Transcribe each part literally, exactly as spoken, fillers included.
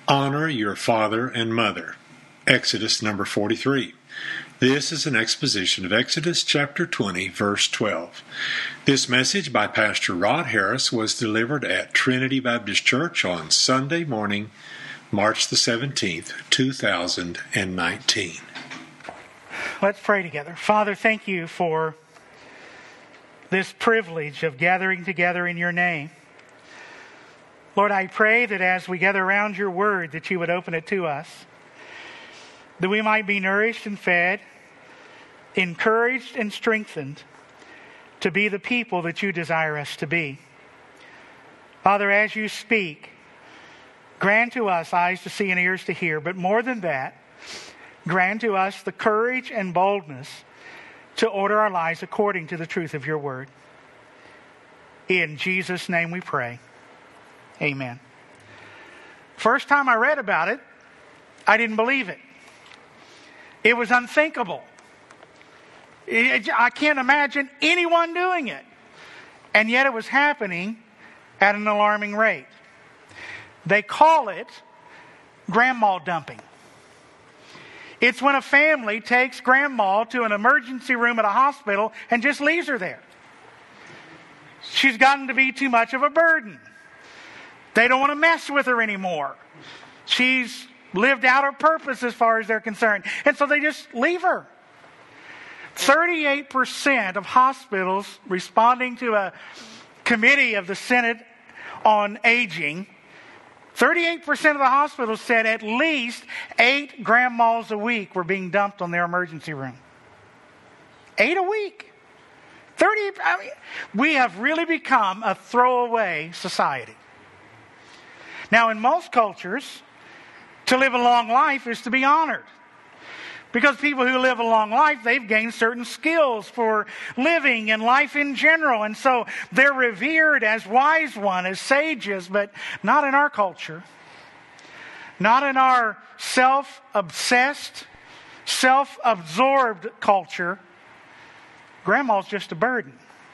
Honor your father and mother. Exodus number forty-three. This is an exposition of Exodus chapter twenty, verse twelve. This message by Pastor Rod Harris was delivered at Trinity Baptist Church on Sunday morning, March the seventeenth, two thousand nineteen. Let's pray together. Father, thank you for this privilege of gathering together in your name. Lord, I pray that as we gather around your word, that you would open it to us, that we might be nourished and fed, encouraged and strengthened to be the people that you desire us to be. Father, as you speak, grant to us eyes to see and ears to hear, but more than that, grant to us the courage and boldness to order our lives according to the truth of your word. In Jesus' name we pray. Amen. First time I read about it, I didn't believe it. It was unthinkable. It, I can't imagine anyone doing it. And yet it was happening at an alarming rate. They call it grandma dumping. It's when a family takes grandma to an emergency room at a hospital and just leaves her there. She's gotten to be too much of a burden. They don't want to mess with her anymore. She's lived out her purpose as far as they're concerned. And so they just leave her. thirty-eight percent of hospitals responding to a committee of the Senate on Aging, thirty-eight percent of the hospitals said at least eight grandmas a week were being dumped on their emergency room. Eight a week. thirty, I mean, we have really become a throwaway society. Now, in most cultures, to live a long life is to be honored. Because people who live a long life, they've gained certain skills for living and life in general. And so they're revered as wise ones, as sages, but not in our culture. Not in our self-obsessed, self-absorbed culture. Grandma's just a burden.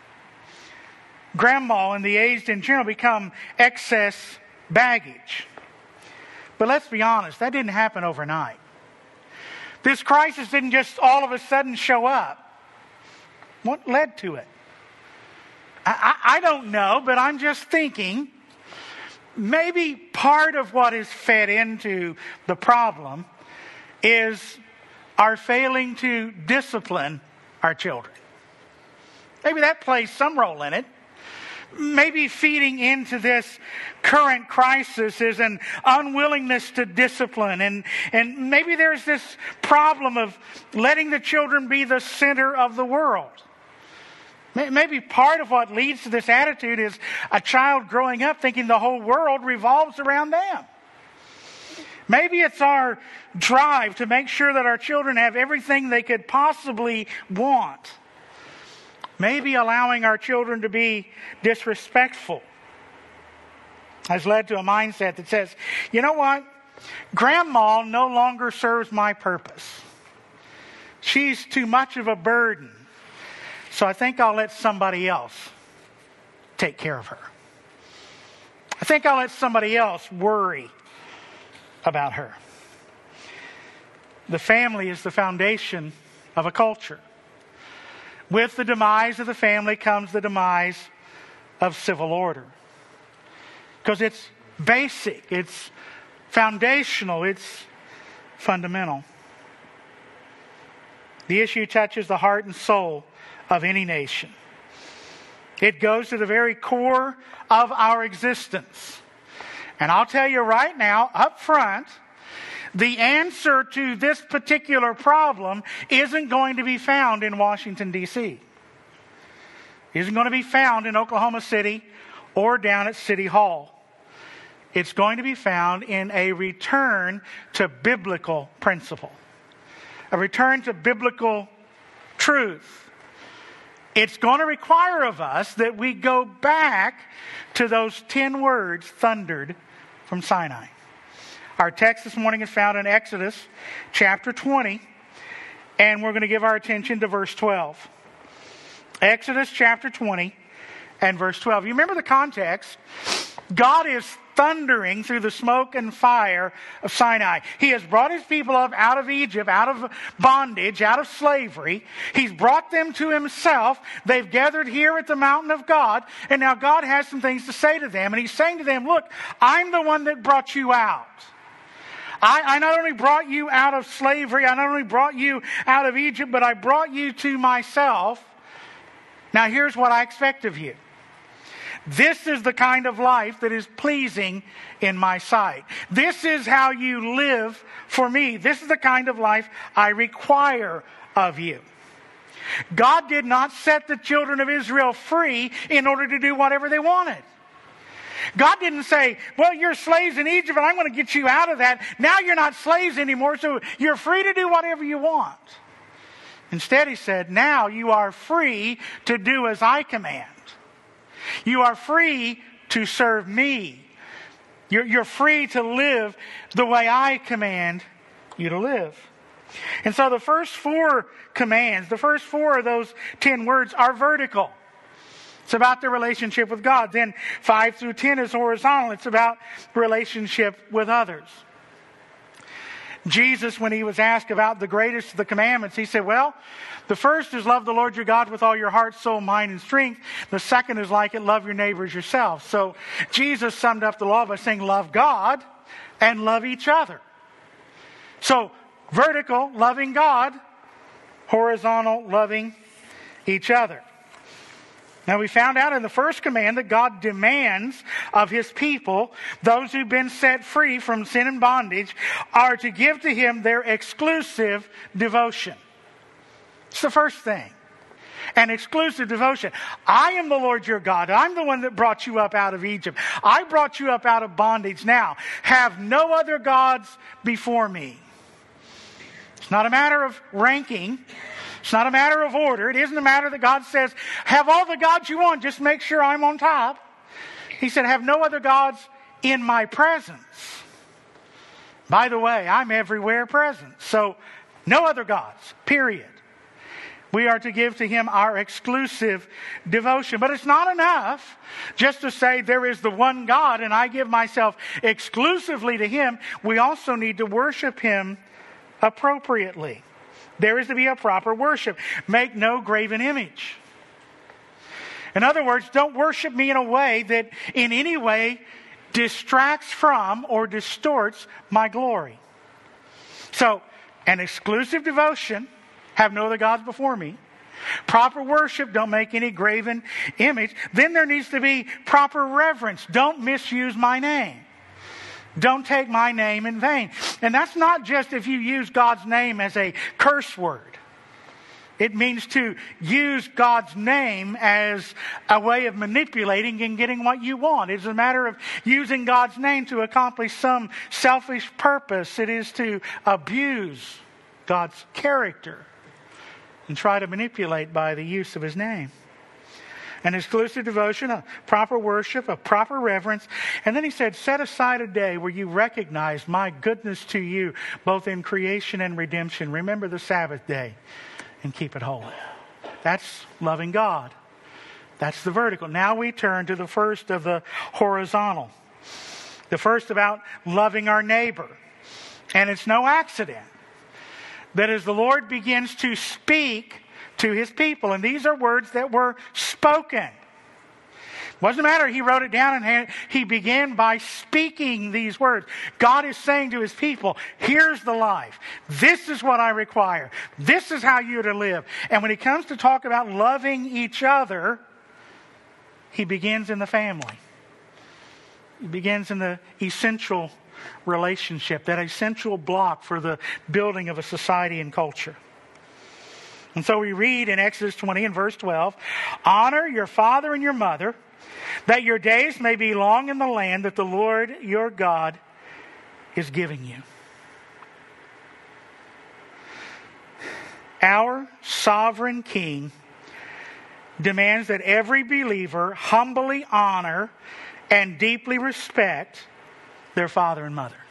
Grandma and the aged in general become excess baggage. But let's be honest, that didn't happen overnight. This crisis didn't just all of a sudden show up. What led to it? I, I, I don't know, but I'm just thinking maybe part of what is fed into the problem is our failing to discipline our children. Maybe that plays some role in it. Maybe feeding into this current crisis is an unwillingness to discipline. And, and maybe there's this problem of letting the children be the center of the world. Maybe part of what leads to this attitude is a child growing up thinking the whole world revolves around them. Maybe it's our drive to make sure that our children have everything they could possibly want. Maybe allowing our children to be disrespectful has led to a mindset that says, you know what? Grandma no longer serves my purpose. She's too much of a burden. So I think I'll let somebody else take care of her. I think I'll let somebody else worry about her. The family is the foundation of a culture. With the demise of the family comes the demise of civil order. Because it's basic, it's foundational, it's fundamental. The issue touches the heart and soul of any nation. It goes to the very core of our existence. And I'll tell you right now, up front, the answer to this particular problem isn't going to be found in Washington, D C Isn't going to be found in Oklahoma City or down at City Hall. It's going to be found in a return to biblical principle. A return to biblical truth. It's going to require of us that we go back to those ten words thundered from Sinai. Our text this morning is found in Exodus chapter twenty, and we're going to give our attention to verse twelve. Exodus chapter twenty and verse twelve. You remember the context? God is thundering through the smoke and fire of Sinai. He has brought his people up out of Egypt, out of bondage, out of slavery. He's brought them to himself. They've gathered here at the mountain of God, and now God has some things to say to them. And he's saying to them, look, I'm the one that brought you out. I, I not only brought you out of slavery, I not only brought you out of Egypt, but I brought you to myself. Now here's what I expect of you. This is the kind of life that is pleasing in my sight. This is how you live for me. This is the kind of life I require of you. God did not set the children of Israel free in order to do whatever they wanted. God didn't say, well, you're slaves in Egypt and I'm going to get you out of that. Now you're not slaves anymore, so you're free to do whatever you want. Instead, he said, now you are free to do as I command. You are free to serve me. You're, you're free to live the way I command you to live. And so the first four commands, the first four of those ten words are vertical. It's about the relationship with God. Then five through ten is horizontal. It's about relationship with others. Jesus, when he was asked about the greatest of the commandments, he said, well, the first is love the Lord your God with all your heart, soul, mind, and strength. The second is like it, love your neighbor as yourself. So Jesus summed up the law by saying, love God and love each other. So vertical, loving God. Horizontal, loving each other. Now we found out in the first command that God demands of his people, those who've been set free from sin and bondage, are to give to him their exclusive devotion. It's the first thing. An exclusive devotion. I am the Lord your God. I'm the one that brought you up out of Egypt. I brought you up out of bondage. Now, have no other gods before me. It's not a matter of ranking. It's not a matter of order. It isn't a matter that God says, have all the gods you want, just make sure I'm on top. He said, have no other gods in my presence. By the way, I'm everywhere present. So, no other gods, period. We are to give to him our exclusive devotion. But it's not enough just to say there is the one God and I give myself exclusively to him. We also need to worship him appropriately. There is to be a proper worship. Make no graven image. In other words, don't worship me in a way that in any way distracts from or distorts my glory. So, an exclusive devotion, have no other gods before me. Proper worship, don't make any graven image. Then there needs to be proper reverence. Don't misuse my name. Don't take my name in vain. And that's not just if you use God's name as a curse word. It means to use God's name as a way of manipulating and getting what you want. It's a matter of using God's name to accomplish some selfish purpose. It is to abuse God's character and try to manipulate by the use of his name. An exclusive devotion, a proper worship, a proper reverence. And then he said, set aside a day where you recognize my goodness to you, both in creation and redemption. Remember the Sabbath day and keep it holy. That's loving God. That's the vertical. Now we turn to the first of the horizontal. The first about loving our neighbor. And it's no accident that as the Lord begins to speak to his people, and these are words that were spoken. It wasn't a matter, he wrote it down and he began by speaking these words. God is saying to his people, here's the life. This is what I require. This is how you're to live. And when he comes to talk about loving each other, he begins in the family. He begins in the essential relationship, that essential block for the building of a society and culture. And so we read in Exodus twenty and verse twelve, honor your father and your mother, that your days may be long in the land that the Lord your God is giving you. Our sovereign King demands that every believer humbly honor and deeply respect their father and mother.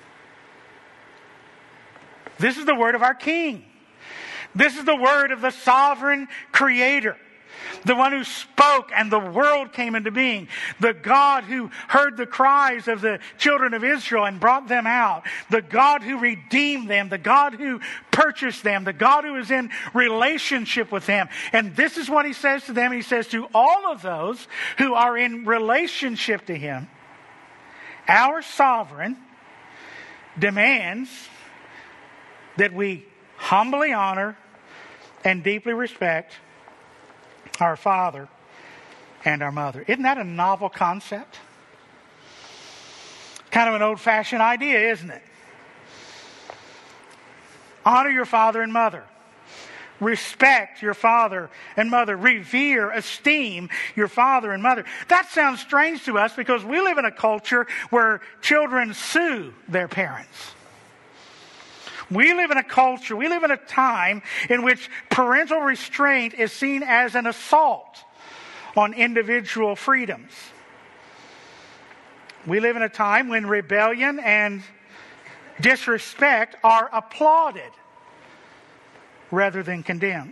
This is the word of our King. This is the word of the sovereign Creator. The one who spoke and the world came into being. The God who heard the cries of the children of Israel and brought them out. The God who redeemed them. The God who purchased them. The God who is in relationship with them. And this is what he says to them. He says to all of those who are in relationship to him, our sovereign demands that we humbly honor and deeply respect our father and our mother. Isn't that a novel concept? Kind of an old-fashioned idea, isn't it? Honor your father and mother. Respect your father and mother. Revere, esteem your father and mother. That sounds strange to us because we live in a culture where children sue their parents. We live in a culture, we live in a time in which parental restraint is seen as an assault on individual freedoms. We live in a time when rebellion and disrespect are applauded rather than condemned.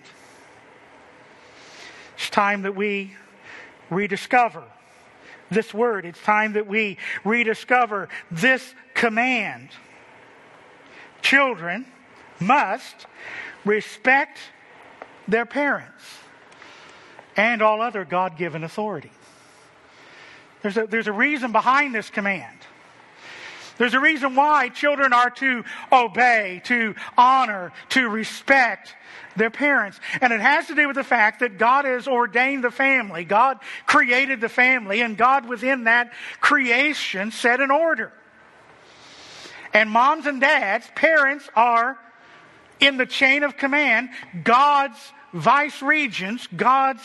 It's time that we rediscover this word. It's time that we rediscover this command. Children must respect their parents and all other God-given authority. There's a, there's a reason behind this command. There's a reason why children are to obey, to honor, to respect their parents. And it has to do with the fact that God has ordained the family. God created the family, and God within that creation set an order. And moms and dads, parents, are in the chain of command, God's vice regents, God's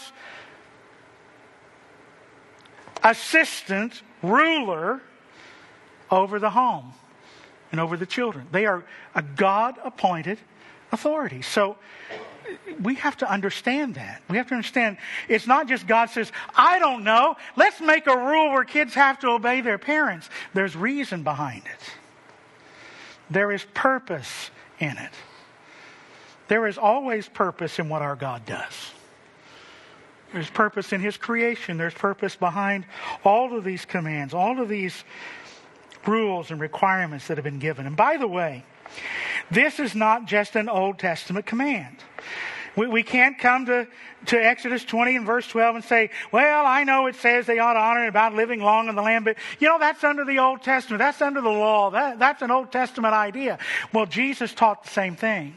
assistant, ruler over the home and over the children. They are a God-appointed authority. So we have to understand that. We have to understand it's not just God says, I don't know, let's make a rule where kids have to obey their parents. There's reason behind it. There is purpose in it. There is always purpose in what our God does. There's purpose in His creation. There's purpose behind all of these commands, all of these rules and requirements that have been given. And by the way, this is not just an Old Testament command. We, we can't come to, to Exodus twenty and verse twelve and say, well, I know it says they ought to honor about living long in the land, but you know, that's under the Old Testament. That's under the law. That, that's an Old Testament idea. Well, Jesus taught the same thing.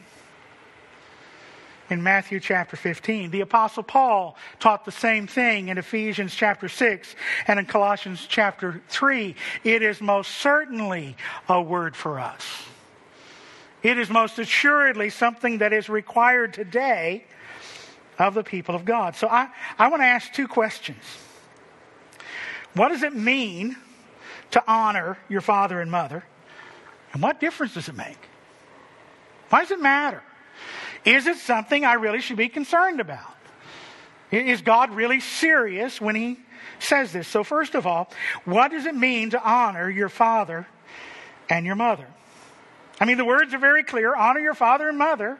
In Matthew chapter fifteen, the Apostle Paul taught the same thing in Ephesians chapter six and in Colossians chapter three. It is most certainly a word for us. It is most assuredly something that is required today of the people of God. So I, I want to ask two questions. What does it mean to honor your father and mother? And what difference does it make? Why does it matter? Is it something I really should be concerned about? Is God really serious when He says this? So first of all, what does it mean to honor your father and your mother? I mean, the words are very clear. Honor your father and mother.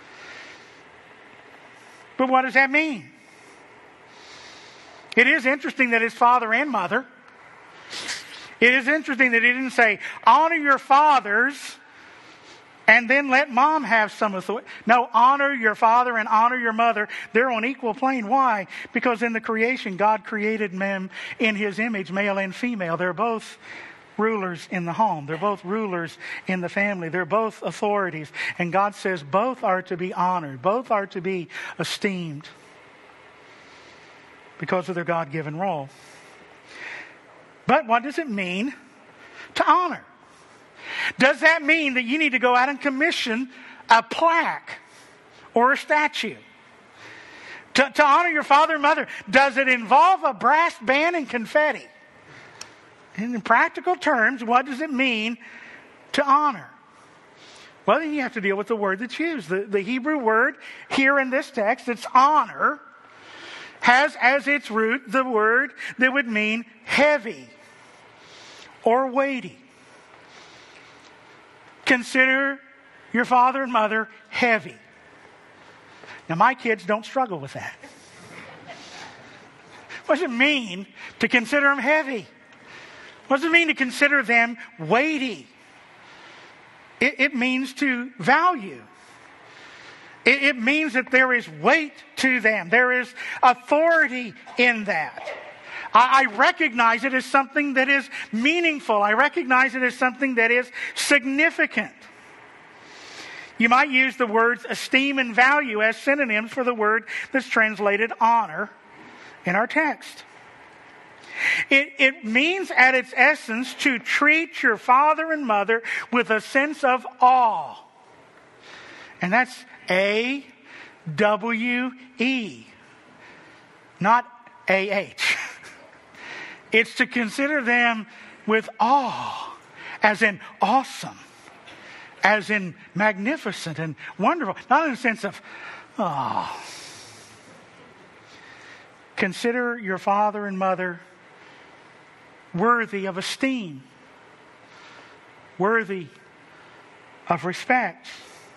But what does that mean? It is interesting that it's father and mother. It is interesting that He didn't say, honor your fathers and then let mom have some authority. No, honor your father and honor your mother. They're on equal plane. Why? Because in the creation, God created men in His image, male and female. They're both rulers in the home. They're both rulers in the family. They're both authorities. And God says both are to be honored. Both are to be esteemed because of their God-given role. But what does it mean to honor? Does that mean that you need to go out and commission a plaque or a statue? To, to honor your father and mother, does it involve a brass band and confetti? In practical terms, what does it mean to honor? Well, then you have to deal with the word that's used. The, the Hebrew word here in this text, it's honor, has as its root the word that would mean heavy or weighty. Consider your father and mother heavy. Now, my kids don't struggle with that. What does it mean to consider them heavy? What does it mean to consider them weighty? It, it means to value. It, it means that there is weight to them. There is authority in that. I, I recognize it as something that is meaningful. I recognize it as something that is significant. You might use the words esteem and value as synonyms for the word that's translated honor in our text. It, it means at its essence to treat your father and mother with a sense of awe. And that's A W E, not A H. It's to consider them with awe, as in awesome, as in magnificent and wonderful, not in a sense of, oh. Consider your father and mother worthy of esteem, worthy of respect,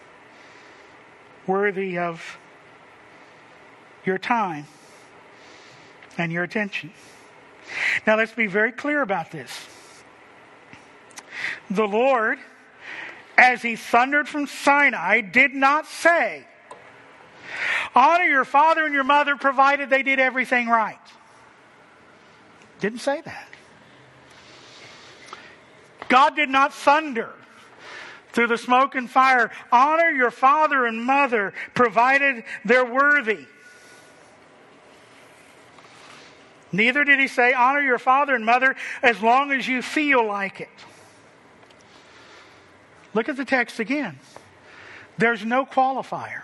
worthy of your time and your attention. Now let's be very clear about this. The Lord, as he thundered from Sinai, did not say, honor your father and your mother provided they did everything right. Didn't say that. God did not thunder through the smoke and fire, honor your father and mother provided they're worthy. Neither did he say, honor your father and mother as long as you feel like it. Look at the text again. There's no qualifier.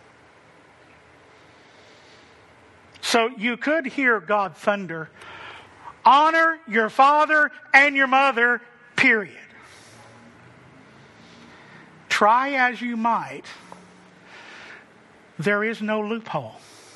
So you could hear God thunder, honor your father and your mother, period. Try as you might, there is no loophole.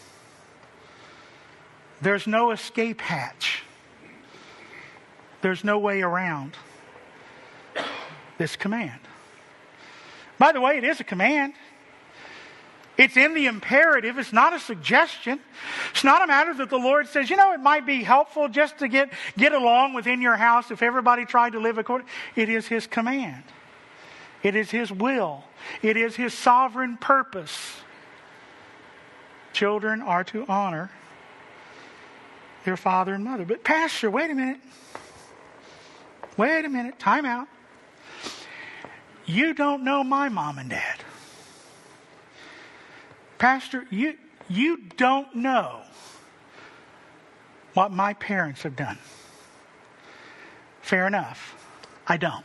There's no escape hatch. There's no way around this command. By the way, it is a command. It's in the imperative. It's not a suggestion. It's not a matter that the Lord says, you know, it might be helpful just to get, get along within your house if everybody tried to live according. It is his command. It is his will. It is his sovereign purpose. Children are to honor their father and mother. But Pastor, wait a minute. Wait a minute. Time out. You don't know my mom and dad. Pastor, you, you don't know what my parents have done. Fair enough. I don't.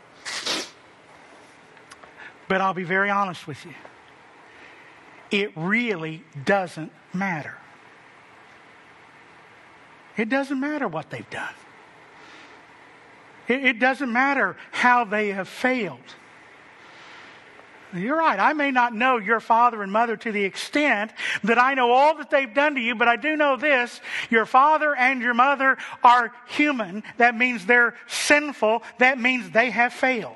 But I'll be very honest with you. It really doesn't matter. It doesn't matter what they've done. It, it doesn't matter how they have failed. You're right. I may not know your father and mother to the extent that I know all that they've done to you, but I do know this. Your father and your mother are human. That means they're sinful. That means they have failed.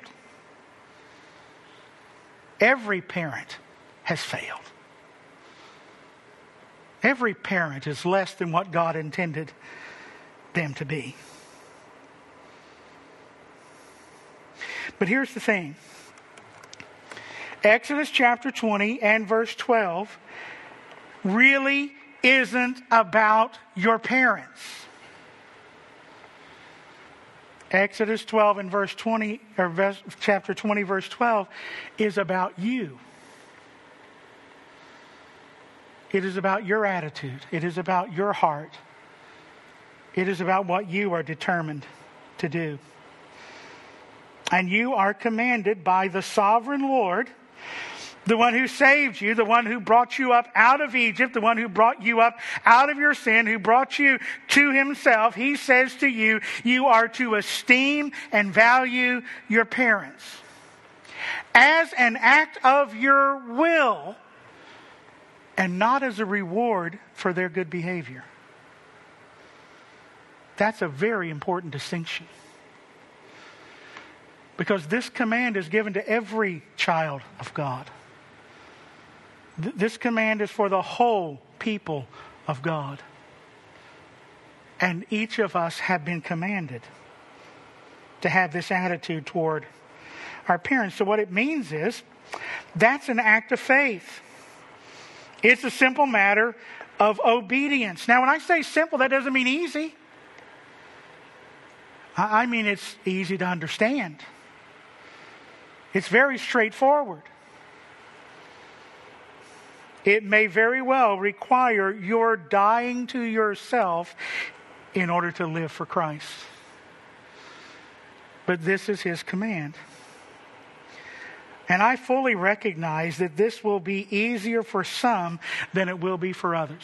Every parent has failed. Every parent is less than what God intended them to be. But here's the thing. Exodus chapter twenty and verse twelve really isn't about your parents. Exodus twelve and verse twenty, or verse, chapter twenty, verse twelve, is about you. It is about your attitude. It is about your heart. It is about what you are determined to do. And you are commanded by the sovereign Lord, the one who saved you, the one who brought you up out of Egypt, the one who brought you up out of your sin, who brought you to himself. He says to you, you are to esteem and value your parents as an act of your will and not as a reward for their good behavior. That's a very important distinction. Because this command is given to every child of God. Th- this command is for the whole people of God. And each of us have been commanded to have this attitude toward our parents. So what it means is, that's an act of faith. It's a simple matter of obedience. Now, when I say simple, that doesn't mean easy. I mean it's easy to understand. It's very straightforward. It may very well require your dying to yourself in order to live for Christ. But this is His command. And I fully recognize that this will be easier for some than it will be for others.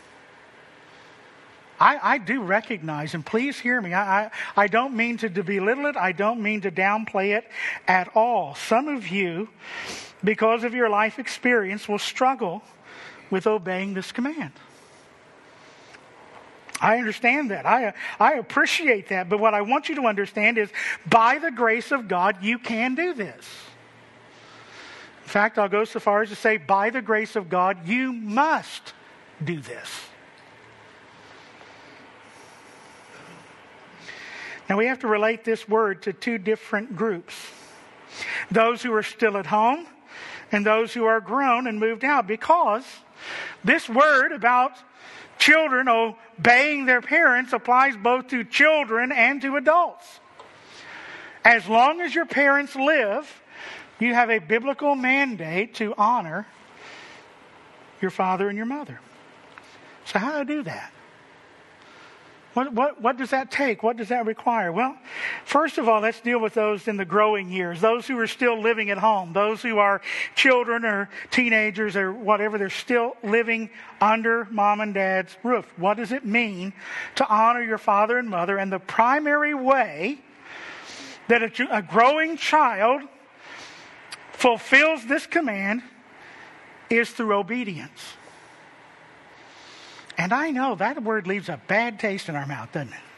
I, I do recognize, and please hear me, I, I, I don't mean to, to belittle it. I don't mean to downplay it at all. Some of you, because of your life experience, will struggle with obeying this command. I understand that. I, I appreciate that. But what I want you to understand is, by the grace of God, you can do this. In fact, I'll go so far as to say, by the grace of God, you must do this. Now we have to relate this word to two different groups. Those who are still at home and those who are grown and moved out. Because this word about children obeying their parents applies both to children and to adults. As long as your parents live, you have a biblical mandate to honor your father and your mother. So how do I do that? What, what, what does that take? What does that require? Well, first of all, let's deal with those in the growing years, those who are still living at home, those who are children or teenagers or whatever. They're still living under mom and dad's roof. What does it mean to honor your father and mother? And the primary way that a, a growing child fulfills this command is through obedience. And I know that word leaves a bad taste in our mouth, doesn't it?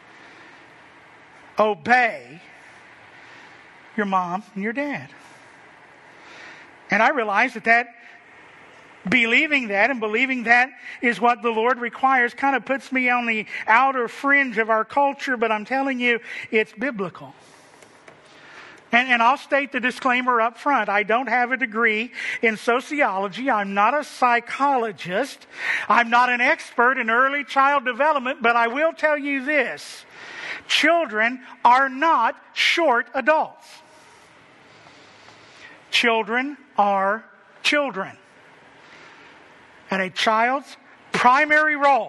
Obey your mom and your dad. And I realize that that believing that and believing that is what the Lord requires kind of puts me on the outer fringe of our culture, but I'm telling you, it's biblical. And, and I'll state the disclaimer up front. I don't have a degree in sociology. I'm not a psychologist. I'm not an expert in early child development, but I will tell you this. Children are not short adults. Children are children. And a child's primary role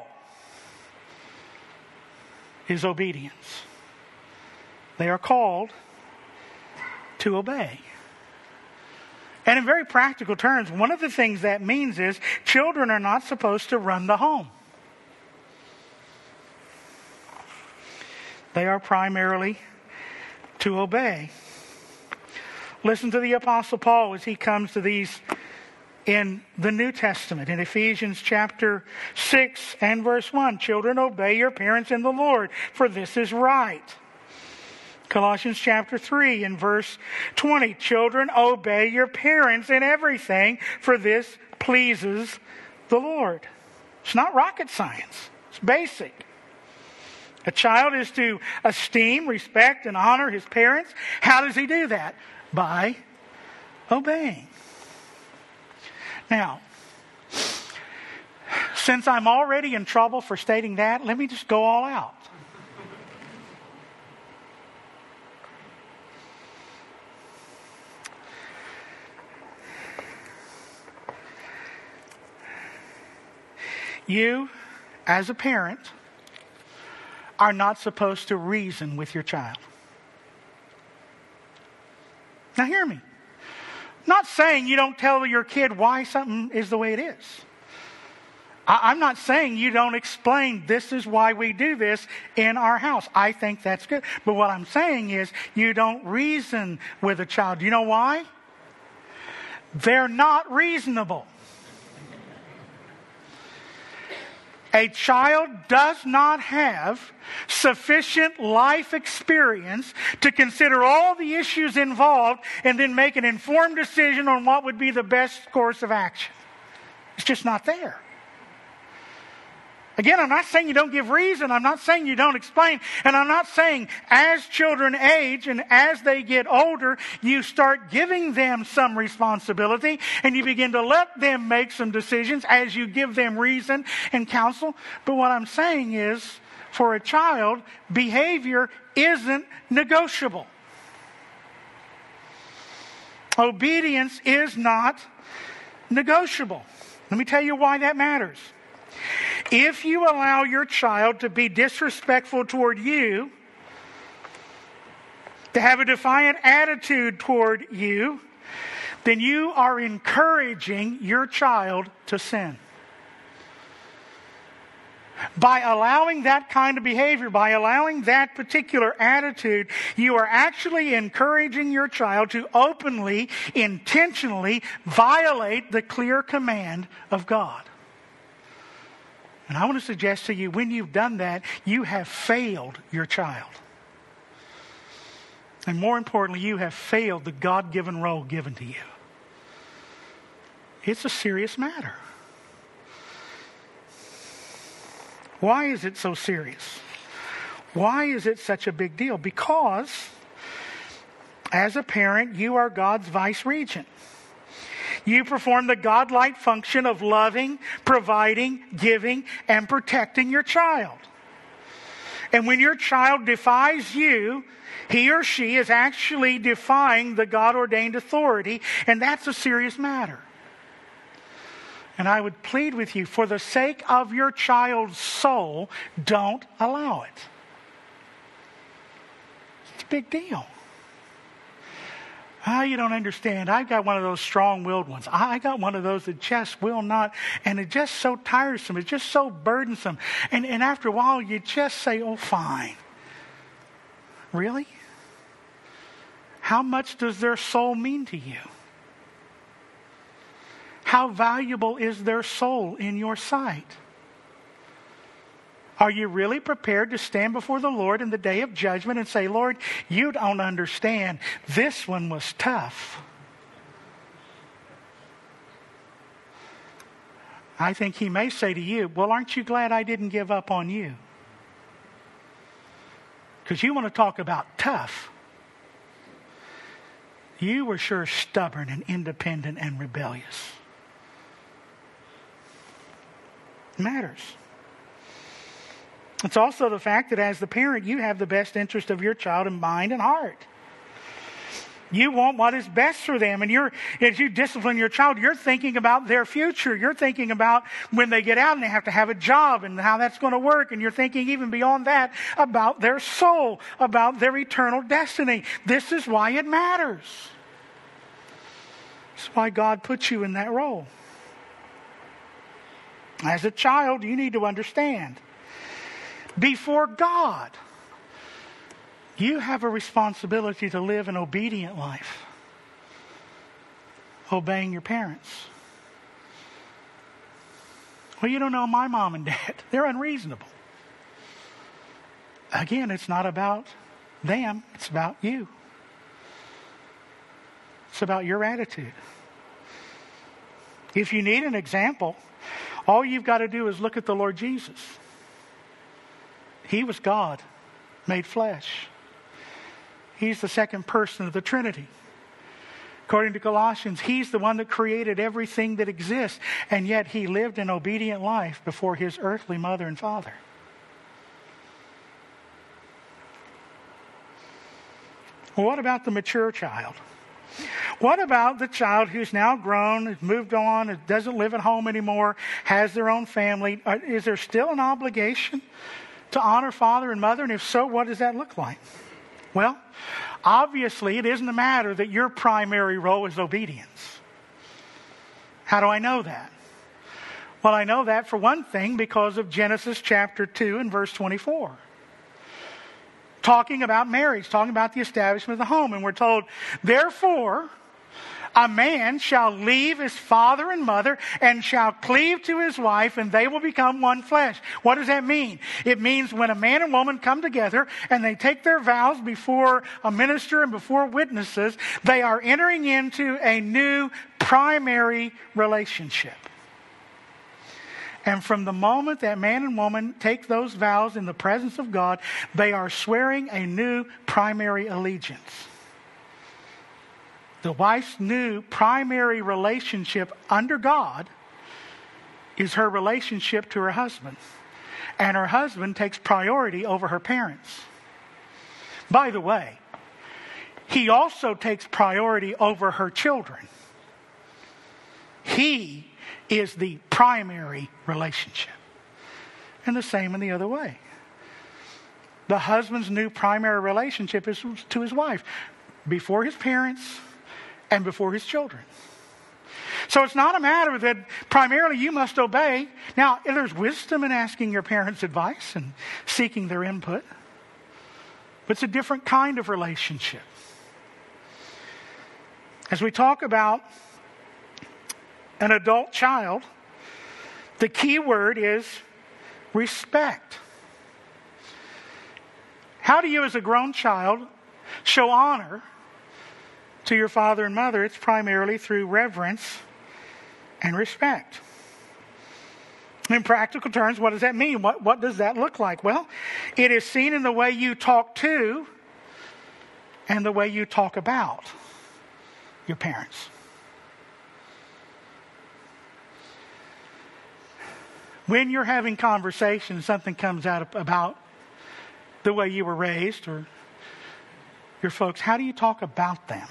is obedience. They are called to obey. And in very practical terms, one of the things that means is children are not supposed to run the home. They are primarily to obey. Listen to the Apostle Paul as he comes to these in the New Testament. In Ephesians chapter six and verse one, children, obey your parents in the Lord, for this is right. Colossians chapter three and verse twenty, children, obey your parents in everything, for this pleases the Lord. It's not rocket science. It's basic. A child is to esteem, respect, and honor his parents. How does he do that? By obeying. Now, since I'm already in trouble for stating that, let me just go all out. You, as a parent, are not supposed to reason with your child. Now hear me. I'm not saying you don't tell your kid why something is the way it is. I'm not saying you don't explain this is why we do this in our house. I think that's good. But what I'm saying is you don't reason with a child. Do you know why? They're not reasonable. A child does not have sufficient life experience to consider all the issues involved and then make an informed decision on what would be the best course of action. It's just not there. Again, I'm not saying you don't give reason. I'm not saying you don't explain. And I'm not saying as children age and as they get older, you start giving them some responsibility and you begin to let them make some decisions as you give them reason and counsel. But what I'm saying is, for a child, behavior isn't negotiable. Obedience is not negotiable. Let me tell you why that matters. If you allow your child to be disrespectful toward you, to have a defiant attitude toward you, then you are encouraging your child to sin. By allowing that kind of behavior, by allowing that particular attitude, you are actually encouraging your child to openly, intentionally violate the clear command of God. And I want to suggest to you, when you've done that, you have failed your child. And more importantly, you have failed the God-given role given to you. It's a serious matter. Why is it so serious? Why is it such a big deal? Because as a parent, you are God's vice regent. You perform the godlike function of loving, providing, giving, and protecting your child. And when your child defies you, he or she is actually defying the God-ordained authority, and that's a serious matter. And I would plead with you, for the sake of your child's soul, don't allow it. It's a big deal. Ah, oh, you don't understand. I've got one of those strong-willed ones. I got one of those that just will not, and it's just so tiresome. It's just so burdensome. And, and after a while, you just say, oh, fine. Really? How much does their soul mean to you? How valuable is their soul in your sight? Are you really prepared to stand before the Lord in the day of judgment and say, Lord, you don't understand. This one was tough. I think he may say to you, well, aren't you glad I didn't give up on you? Because you want to talk about tough. You were sure stubborn and independent and rebellious. Matters. It's also the fact that as the parent, you have the best interest of your child in mind and heart. You want what is best for them. And you're, as you discipline your child, you're thinking about their future. You're thinking about when they get out and they have to have a job and how that's going to work. And you're thinking even beyond that about their soul, about their eternal destiny. This is why it matters. This is why God puts you in that role. As a child, you need to understand, before God, you have a responsibility to live an obedient life, obeying your parents. Well, you don't know my mom and dad. They're unreasonable. Again, it's not about them. It's about you. It's about your attitude. If you need an example, all you've got to do is look at the Lord Jesus. He was God, made flesh. He's the second person of the Trinity. According to Colossians, He's the one that created everything that exists, and yet He lived an obedient life before His earthly mother and father. Well, what about the mature child? What about the child who's now grown, has moved on, doesn't live at home anymore, has their own family? Is there still an obligation to honor father and mother? And if so, what does that look like? Well, obviously, it isn't a matter that your primary role is obedience. How do I know that? Well, I know that for one thing because of Genesis chapter two and verse twenty-four. Talking about marriage, talking about the establishment of the home. And we're told, therefore, a man shall leave his father and mother and shall cleave to his wife, and they will become one flesh. What does that mean? It means when a man and woman come together and they take their vows before a minister and before witnesses, they are entering into a new primary relationship. And from the moment that man and woman take those vows in the presence of God, they are swearing a new primary allegiance. The wife's new primary relationship under God is her relationship to her husband. And her husband takes priority over her parents. By the way, he also takes priority over her children. He is the primary relationship. And the same in the other way. The husband's new primary relationship is to his wife, before his parents and before his children. So it's not a matter that primarily you must obey. Now, there's wisdom in asking your parents' advice and seeking their input. But it's a different kind of relationship. As we talk about an adult child, the key word is respect. How do you, as a grown child, show honor to your father and mother? It's primarily through reverence and respect. In practical terms, what does that mean? What, what does that look like? Well, it is seen in the way you talk to and the way you talk about your parents. When you're having conversations, something comes out about the way you were raised or your folks, how do you talk about them?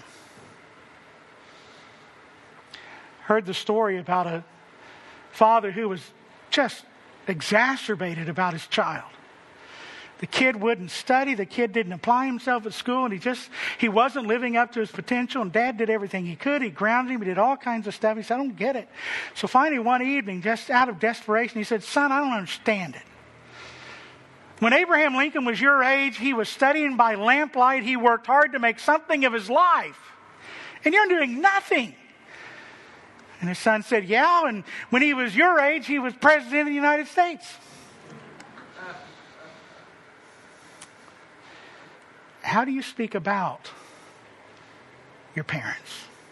Heard the story about a father who was just exacerbated about his child. The kid wouldn't study. The kid didn't apply himself at school, and he just, he wasn't living up to his potential, and Dad did everything he could. He grounded him. He did all kinds of stuff. He said, I don't get it. So finally one evening, just out of desperation, he said, son, I don't understand it. When Abraham Lincoln was your age, he was studying by lamplight. He worked hard to make something of his life. And you're doing nothing. And his son said, yeah, and when he was your age, he was president of the United States. How do you speak about your parents?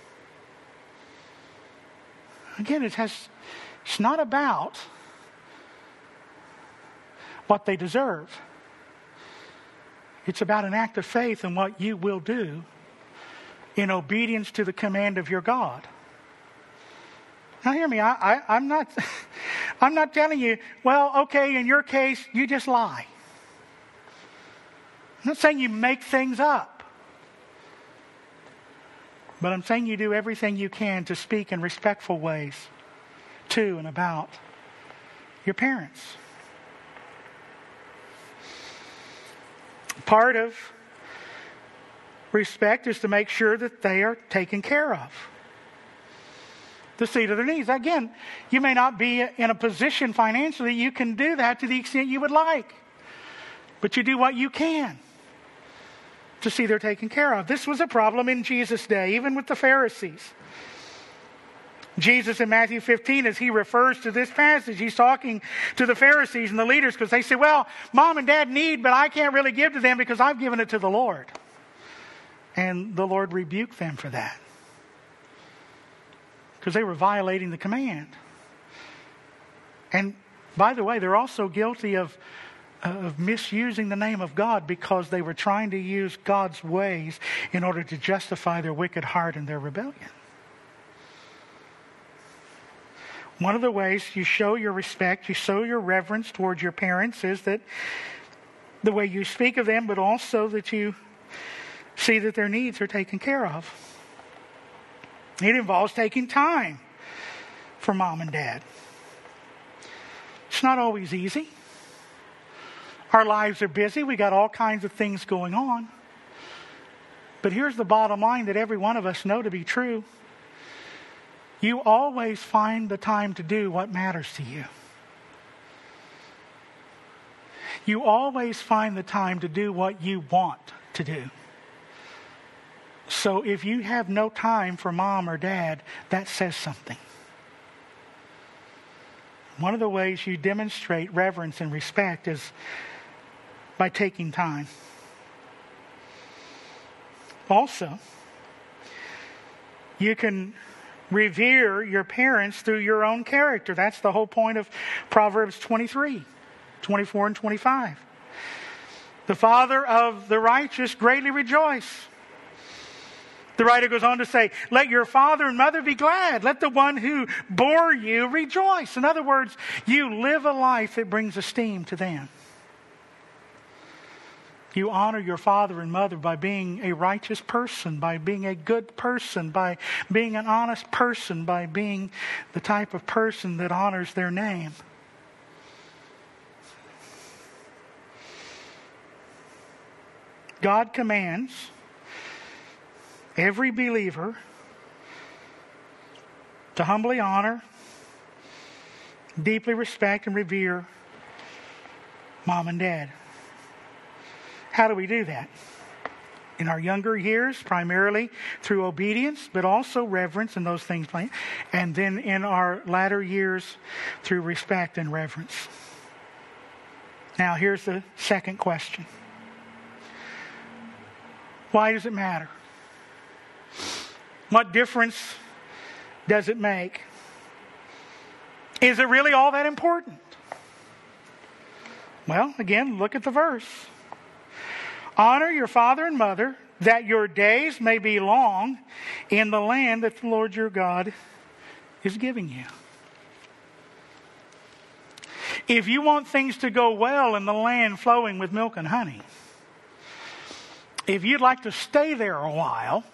Again, it has, it's not about what they deserve. It's about an act of faith in what you will do in obedience to the command of your God. Now hear me, I, I, I'm not I'm not telling you, well, okay, in your case, you just lie. I'm not saying you make things up. But I'm saying you do everything you can to speak in respectful ways to and about your parents. Part of respect is to make sure that they are taken care of. The seat of their needs. Again, you may not be in a position financially you can do that to the extent you would like. But you do what you can to see they're taken care of. This was a problem in Jesus' day, even with the Pharisees. Jesus in Matthew fifteen, as he refers to this passage, he's talking to the Pharisees and the leaders because they say, well, mom and dad need, but I can't really give to them because I've given it to the Lord. And the Lord rebuked them for that. Because they were violating the command. And by the way, they're also guilty of, of misusing the name of God because they were trying to use God's ways in order to justify their wicked heart and their rebellion. One of the ways you show your respect, you show your reverence towards your parents is that the way you speak of them, but also that you see that their needs are taken care of. It involves taking time for mom and dad. It's not always easy. Our lives are busy. We got all kinds of things going on. But here's the bottom line that every one of us know to be true. You always find the time to do what matters to you. You always find the time to do what you want to do. So if you have no time for mom or dad, that says something. One of the ways you demonstrate reverence and respect is by taking time. Also, you can Revere your parents through your own character. That's the whole point of Proverbs twenty-three, twenty-four, and twenty-five. The father of the righteous greatly rejoice. The writer goes on to say, let your father and mother be glad. Let the one who bore you rejoice. In other words, you live a life that brings esteem to them. You honor your father and mother by being a righteous person, by being a good person, by being an honest person, by being the type of person that honors their name. God commands every believer to humbly honor, deeply respect, and revere mom and dad. How do we do that? In our younger years, primarily through obedience, but also reverence and those things. And then in our latter years, through respect and reverence. Now, here's the second question. Why does it matter? What difference does it make? Is it really all that important? Well, again, look at the verse. Honor your father and mother, that your days may be long in the land that the Lord your God is giving you. If you want things to go well in the land flowing with milk and honey, if you'd like to stay there a while,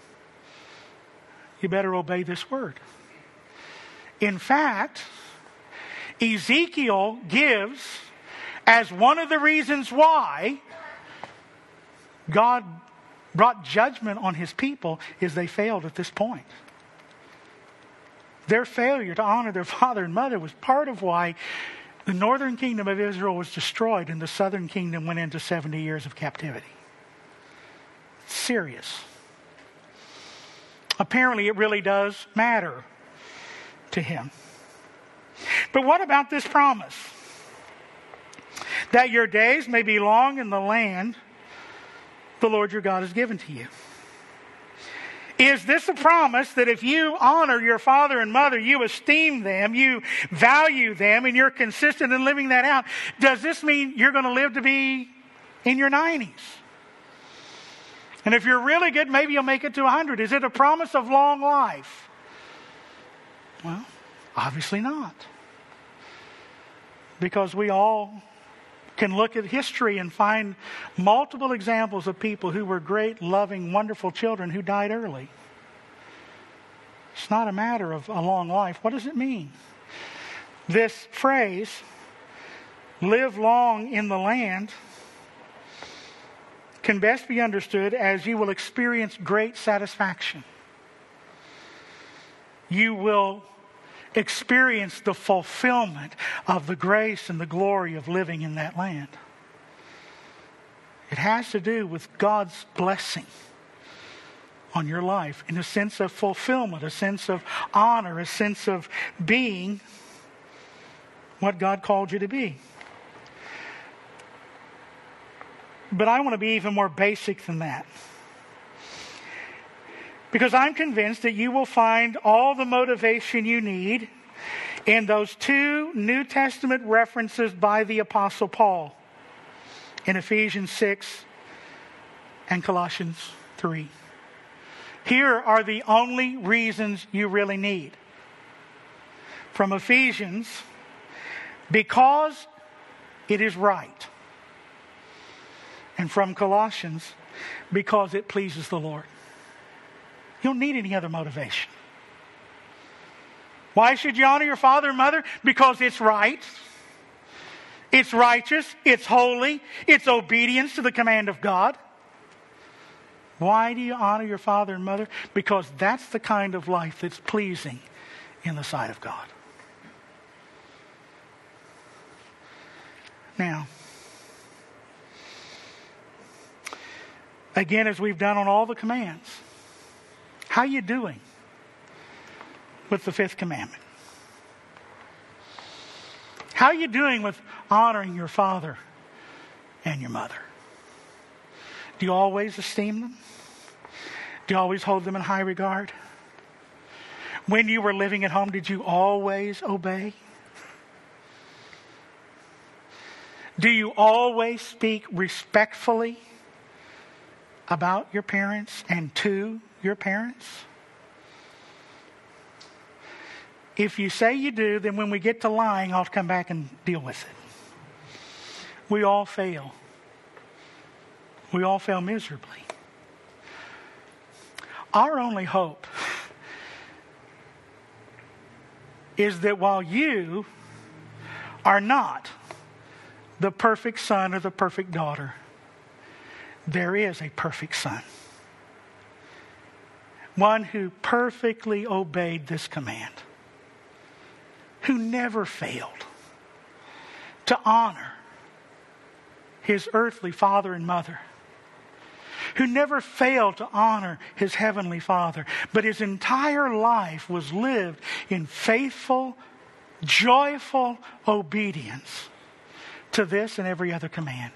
you better obey this word. In fact, Ezekiel gives as one of the reasons why God brought judgment on his people is they failed at this point. Their failure to honor their father and mother was part of why the northern kingdom of Israel was destroyed and the southern kingdom went into seventy years of captivity. Serious. Apparently it really does matter to him. But what about this promise? That your days may be long in the land the Lord your God has given to you. Is this a promise that if you honor your father and mother, you esteem them, you value them, and you're consistent in living that out, does this mean you're going to live to be in your nineties? And if you're really good, maybe you'll make it to one hundred. Is it a promise of long life? Well, obviously not. Because we all can look at history and find multiple examples of people who were great, loving, wonderful children who died early. It's not a matter of a long life. What does it mean? This phrase, live long in the land, can best be understood as you will experience great satisfaction. You will experience the fulfillment of the grace and the glory of living in that land. It has to do with God's blessing on your life in a sense of fulfillment, a sense of honor, a sense of being what God called you to be. But I want to be even more basic than that. Because I'm convinced that you will find all the motivation you need in those two New Testament references by the Apostle Paul in Ephesians six and Colossians three. Here are the only reasons you really need. From Ephesians, because it is right. And from Colossians, because it pleases the Lord. You don't need any other motivation. Why should you honor your father and mother? Because it's right. It's righteous. It's holy. It's obedience to the command of God. Why do you honor your father and mother? Because that's the kind of life that's pleasing in the sight of God. Now, again, as we've done on all the commands, how are you doing with the fifth commandment? How are you doing with honoring your father and your mother? Do you always esteem them? Do you always hold them in high regard? When you were living at home, did you always obey? Do you always speak respectfully about your parents and to your parents? If you say you do, then when we get to lying, I'll come back and deal with it. We all fail. We all fail miserably. Our only hope is that while you are not the perfect son or the perfect daughter, there is a perfect son. One who perfectly obeyed this command, who never failed to honor his earthly father and mother, who never failed to honor his heavenly Father, but his entire life was lived in faithful, joyful obedience to this and every other command.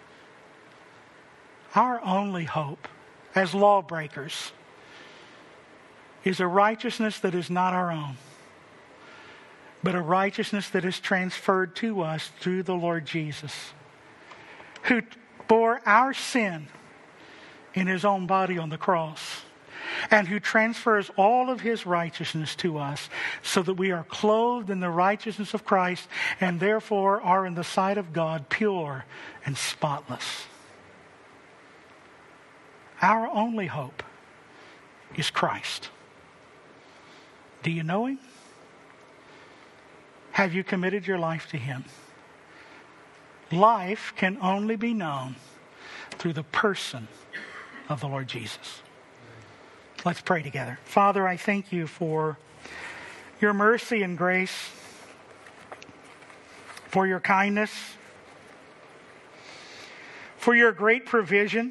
Our only hope as lawbreakers is a righteousness that is not our own, but a righteousness that is transferred to us through the Lord Jesus, who bore our sin in his own body on the cross, and who transfers all of his righteousness to us so that we are clothed in the righteousness of Christ and therefore are in the sight of God pure and spotless. Our only hope is Christ. Do you know him? Have you committed your life to him? Life can only be known through the person of the Lord Jesus. Let's pray together. Father, I thank you for your mercy and grace, for your kindness, for your great provision,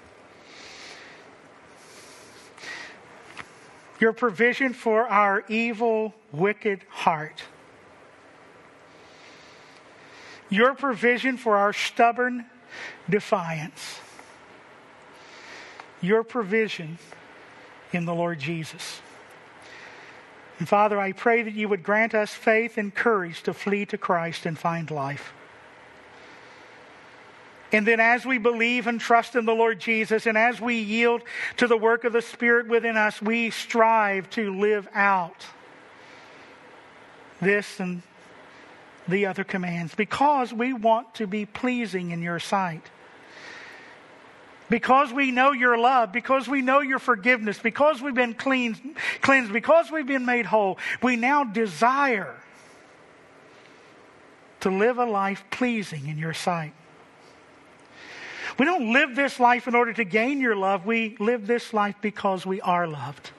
your provision for our evil, wicked heart, your provision for our stubborn defiance, your provision in the Lord Jesus. And Father, I pray that you would grant us faith and courage to flee to Christ and find life. And then as we believe and trust in the Lord Jesus, and as we yield to the work of the Spirit within us, we strive to live out this and the other commands, because we want to be pleasing in your sight. Because we know your love, because we know your forgiveness, because we've been cleansed, cleansed, because we've been made whole, we now desire to live a life pleasing in your sight. We don't live this life in order to gain your love. We live this life because we are loved.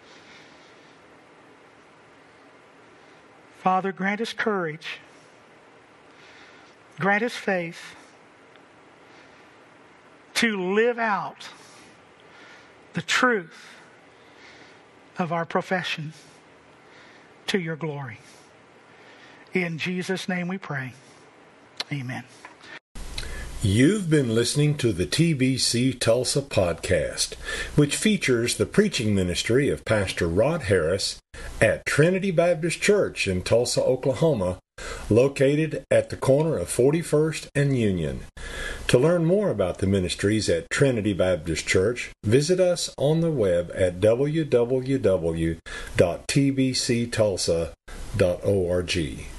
Father, grant us courage. Grant us faith to live out the truth of our profession to your glory. In Jesus' name we pray. Amen. You've been listening to the T B C Tulsa podcast, which features the preaching ministry of Pastor Rod Harris at Trinity Baptist Church in Tulsa, Oklahoma, located at the corner of forty-first and Union. To learn more about the ministries at Trinity Baptist Church, visit us on the web at w w w dot t b c tulsa dot org.